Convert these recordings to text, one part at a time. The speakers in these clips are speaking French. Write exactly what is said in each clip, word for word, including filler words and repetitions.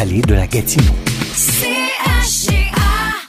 vallée de la Gatineau. C H G A.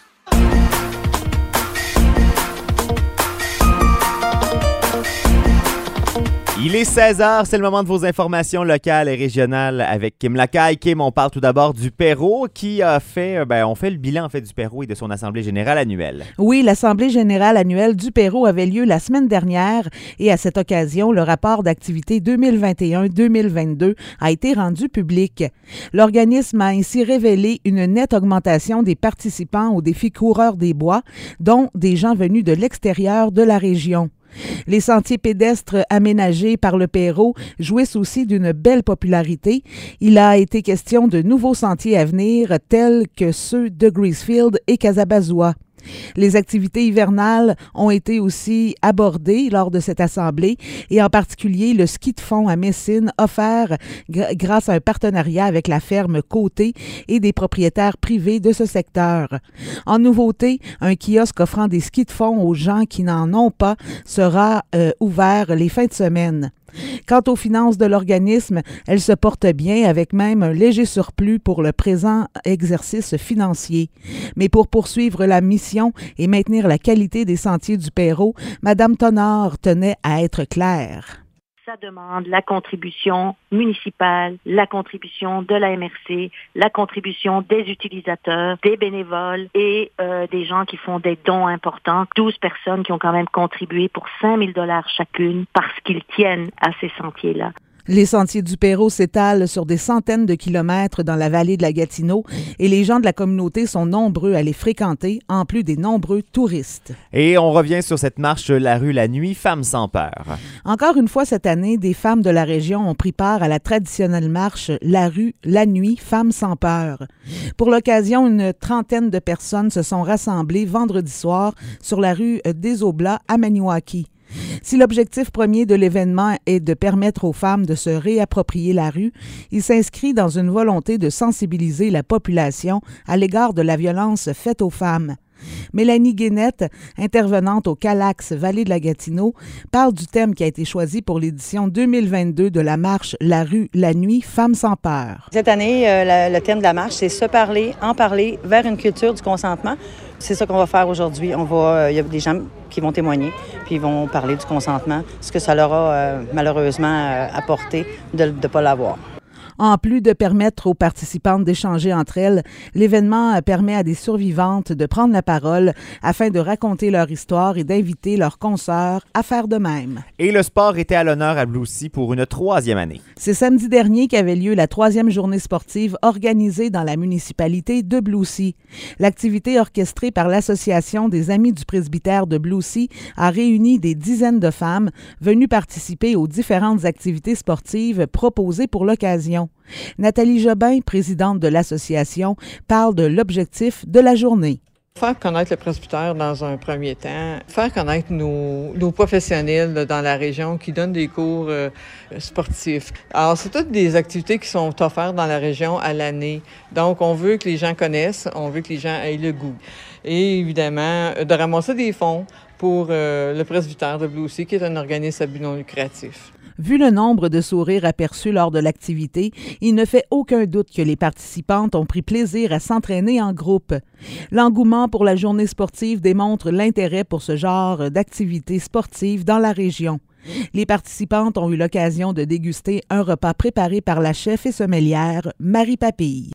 Il est seize heures, c'est le moment de vos informations locales et régionales avec Kim Lacaille. Kim, on parle tout d'abord du Perrot qui a fait, ben, on fait le bilan en fait du Perrot et de son assemblée générale annuelle. Oui, l'assemblée générale annuelle du Perrot avait lieu la semaine dernière et à cette occasion, le rapport d'activité deux mille vingt et un deux mille vingt-deux a été rendu public. L'organisme a ainsi révélé une nette augmentation des participants au défi Coureurs des Bois, dont des gens venus de l'extérieur de la région. Les sentiers pédestres aménagés par le Perrot jouissent aussi d'une belle popularité. Il a été question de nouveaux sentiers à venir tels que ceux de Greasefield et Casabazoua. Les activités hivernales ont été aussi abordées lors de cette assemblée et en particulier le ski de fond à Messine offert gr- grâce à un partenariat avec la ferme Côté et des propriétaires privés de ce secteur. En nouveauté, un kiosque offrant des skis de fond aux gens qui n'en ont pas sera euh, ouvert les fins de semaine. Quant aux finances de l'organisme, elles se portent bien avec même un léger surplus pour le présent exercice financier. Mais pour poursuivre la mission et maintenir la qualité des sentiers du Perrot, Mme Tonard tenait à être claire. Ça demande la contribution municipale, la contribution de la M R C, la contribution des utilisateurs, des bénévoles et euh, des gens qui font des dons importants. douze personnes qui ont quand même contribué pour cinq mille dollars chacune parce qu'ils tiennent à ces sentiers-là. Les sentiers du Perrot s'étalent sur des centaines de kilomètres dans la vallée de la Gatineau et les gens de la communauté sont nombreux à les fréquenter, en plus des nombreux touristes. Et on revient sur cette marche La rue la nuit, Femmes sans peur. Encore une fois cette année, des femmes de la région ont pris part à la traditionnelle marche La rue la nuit, Femmes sans peur. Pour l'occasion, une trentaine de personnes se sont rassemblées vendredi soir sur la rue des Oblats à Maniwaki. Si l'objectif premier de l'événement est de permettre aux femmes de se réapproprier la rue, il s'inscrit dans une volonté de sensibiliser la population à l'égard de la violence faite aux femmes. Mélanie Guénette, intervenante au Calax Vallée de la Gatineau, parle du thème qui a été choisi pour l'édition deux mille vingt-deux de la marche La rue la nuit, Femmes sans peur. Cette année, euh, la, le thème de la marche, c'est se parler, en parler vers une culture du consentement. C'est ça qu'on va faire aujourd'hui. On va, il euh, y a des gens qui vont témoigner, puis ils vont parler du consentement, ce que ça leur a euh, malheureusement euh, apporté de ne pas l'avoir. En plus de permettre aux participantes d'échanger entre elles, l'événement permet à des survivantes de prendre la parole afin de raconter leur histoire et d'inviter leurs consoeurs à faire de même. Et le sport était à l'honneur à Bloussy pour une troisième année. C'est samedi dernier qu'avait lieu la troisième journée sportive organisée dans la municipalité de Bloussy. L'activité orchestrée par l'Association des Amis du presbytère de Bloussy a réuni des dizaines de femmes venues participer aux différentes activités sportives proposées pour l'occasion. Nathalie Jobin, présidente de l'association, parle de l'objectif de la journée. Faire connaître le presbytère dans un premier temps, faire connaître nos, nos professionnels là, dans la région qui donnent des cours euh, sportifs. Alors, c'est toutes des activités qui sont offertes dans la région à l'année. Donc, on veut que les gens connaissent, on veut que les gens aient le goût. Et évidemment, de ramasser des fonds pour euh, le presbytère de Bloussy, qui est un organisme à but non lucratif. Vu le nombre de sourires aperçus lors de l'activité, il ne fait aucun doute que les participantes ont pris plaisir à s'entraîner en groupe. L'engouement pour la journée sportive démontre l'intérêt pour ce genre d'activité sportive dans la région. Les participantes ont eu l'occasion de déguster un repas préparé par la chef et sommelière Marie Papille.